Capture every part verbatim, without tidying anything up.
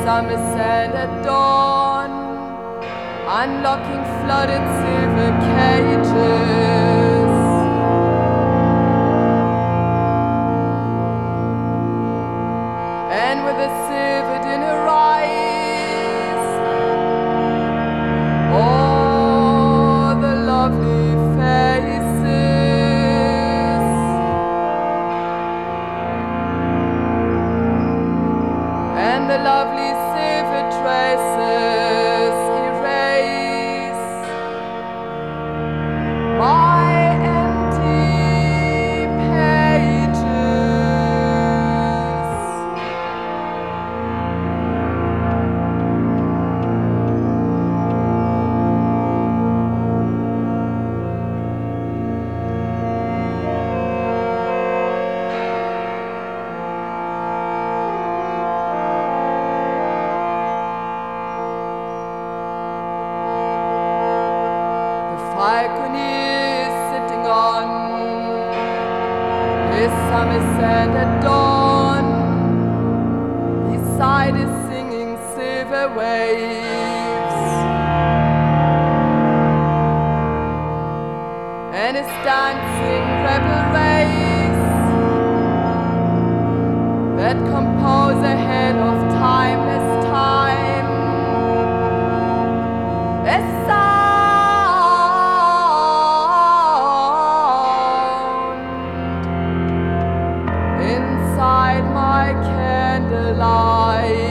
summer sand at dawn, unlocking flooded silver cages. And with a silver dinner eyes, all the lovely faces, and the lovely silver traces erase my empty pages. Falcon is sitting on his summer sand at dawn, beside his singing silver waves, and his dancing rebel race that compose ahead of timeless time. A inside my candlelight.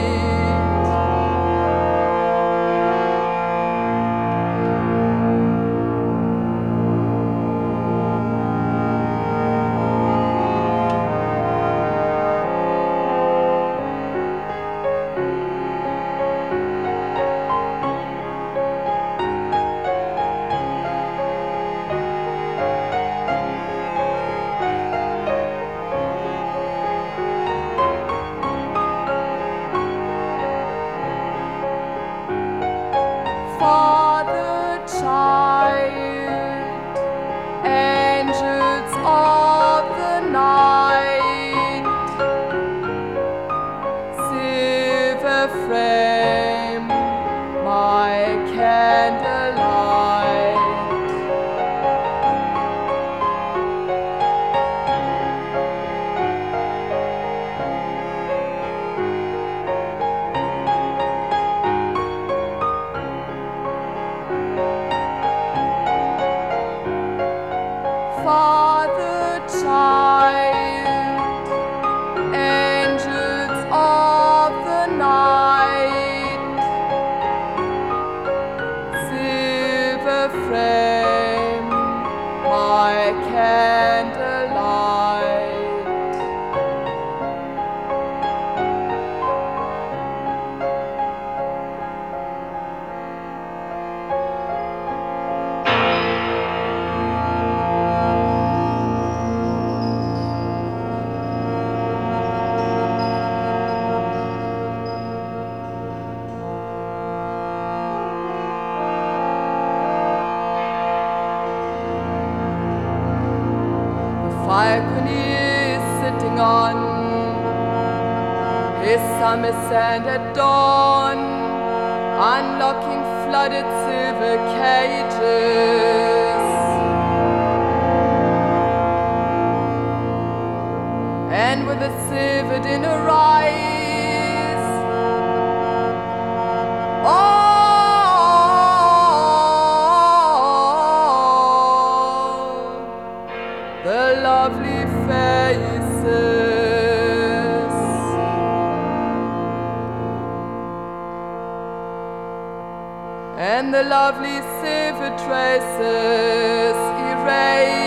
Father, child, angels of the night, silver frame my candlelight. Father, child, angels of the night, silver frame my candlelight. Falcon is sitting on his summer sand at dawn, unlocking flooded silver cages, and with a silver dinner eyes, all the lovely faces, and the lovely silver traces erase